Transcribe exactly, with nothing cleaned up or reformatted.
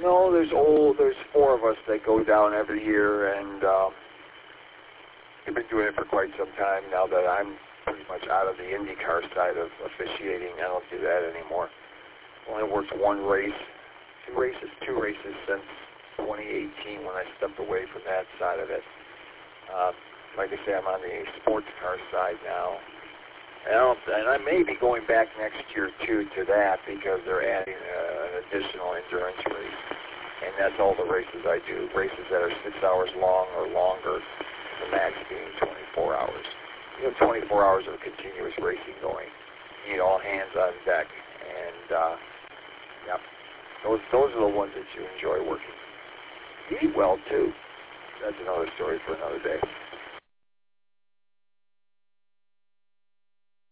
No, there's old. There's four of us that go down every year, and um, we've been doing it for quite some time now that I'm pretty much out of the IndyCar side of officiating. I don't do that anymore. Only worked one race, two races, two races since twenty eighteen when I stepped away from that side of it. Uh, like I say, I'm on the sports car side now. And I, don't, and I may be going back next year, too, to that because they're adding uh, an additional endurance race. And that's all the races I do, races that are six hours long or longer, the max being twenty-four hours. You have twenty-four hours of continuous racing going. You need all hands on deck. And, uh, yeah, those, those are the ones that you enjoy working. You eat well, too. That's another story for another day.